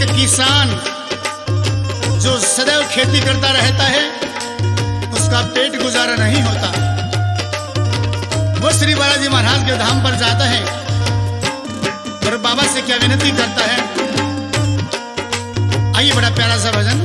किसान जो सदैव खेती करता रहता है उसका पेट गुजारा नहीं होता। वो श्री बालाजी महाराज के धाम पर जाता है और बाबा से क्या विनती करता है। आइए, बड़ा प्यारा सा भजन।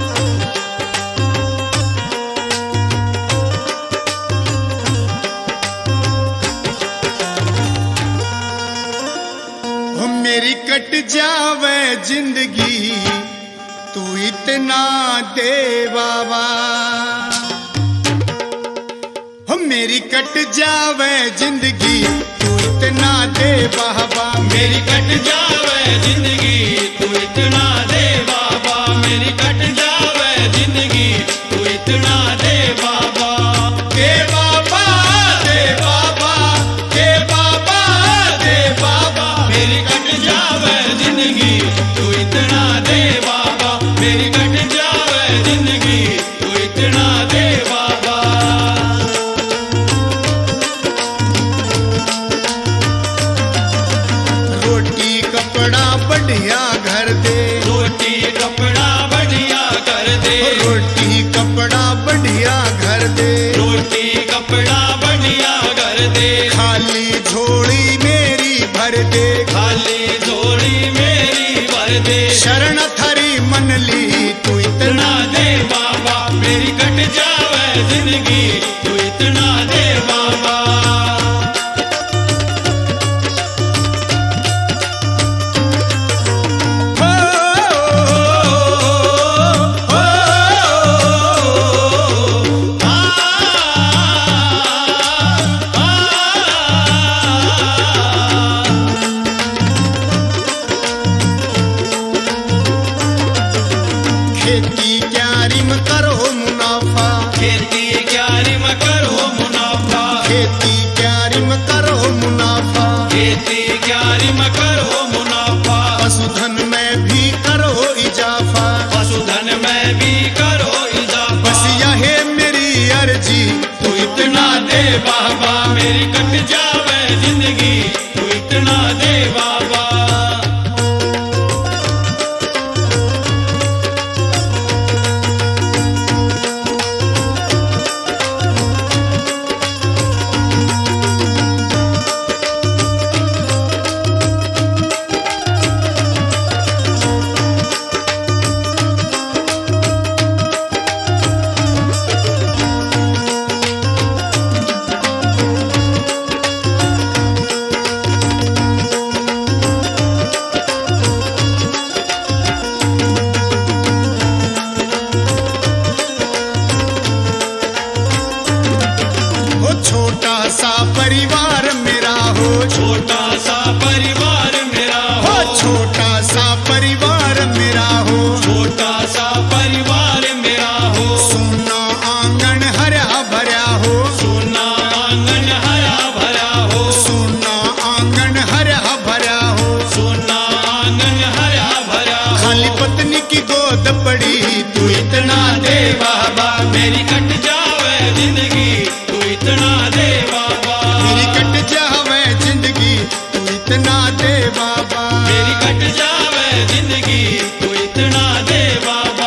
मेरी कट जावे जिंदगी तू इतना दे बाबा, हो मेरी कट जावे जिंदगी तू इतना दे बाबा, मेरी कट जावे जिंदगी तू इतना दे बाबा, मेरी कट जावे जिंदगी तू इतना दे बाबा, दे बाबा दे बाबा दे बाबा दे बाबा, मेरी कट जावे जिंदगी तू इतना दे बाबा, मेरी कट जावे जिंदगी तू इतना दे बाबा। रोटी कपड़ा बढ़िया घर दे, रोटी कपड़ा बढ़िया कर दे, रोटी कपड़ा बढ़िया घर दे, रोटी कपड़ा बढ़िया कर दे, खाली झोली मेरी भर दे, खाली झोली मेरी भर दे, शरण थारी मन ली तू इतना दे बाबा, मेरी कट जावे जिंदगी तू इतना दे बाबा। खेती क्यारी में करो मुनाफा, खेती क्यारी में करो मुनाफा, खेती क्यारी में करो मुनाफा, खेती क्यारी में करो मुनाफा, पशुधन में भी करो इजाफा, पशुधन में भी करो इजाफा, बस यह है मेरी अर्जी तू इतना दे बाबा, मेरी कट जावे जिंदगी तू इतना दे बाबा। छोटा सा परिवार मेरा हो, छोटा सा परिवार मेरा हो, छोटा सा परिवार मेरा हो, छोटा सा परिवार मेरा हो, सोना आंगन हरा भरा हो, सोना आंगन हरा भरा हो, सोना आंगन हरा भरा हो, सोना आंगन हरा भरा हो, खाली पत्नी की गोद पड़ी तू इतना दे बाबा, मेरी कट जावे जिंदगी तू इतना दे बाबा, मेरी कट जावे जिंदगी तू इतना दे बाबा, मेरी कट जावे जिंदगी तू इतना दे बाबा।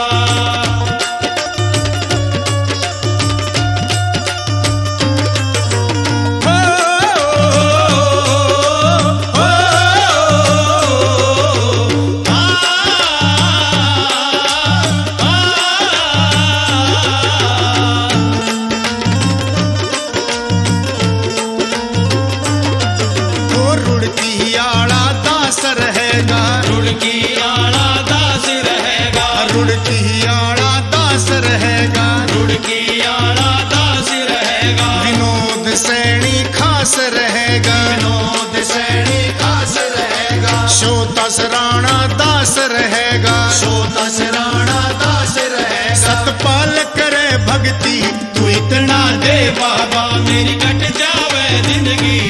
रुड़की आड़ा दास रहेगा, रुड़की आड़ा दास रहेगा, रुड़की आड़ा दास रहेगा, रुड़की आड़ा दास रहेगा, विनोद सैनी खास रहेगा, विनोद सैनी खास रहेगा, शोतस राणा दास रहेगा, शोतस राणा दास रहेगा, सतपाल करे भक्ति तू इतना दे बाबा, मेरी कट जावे जिंदगी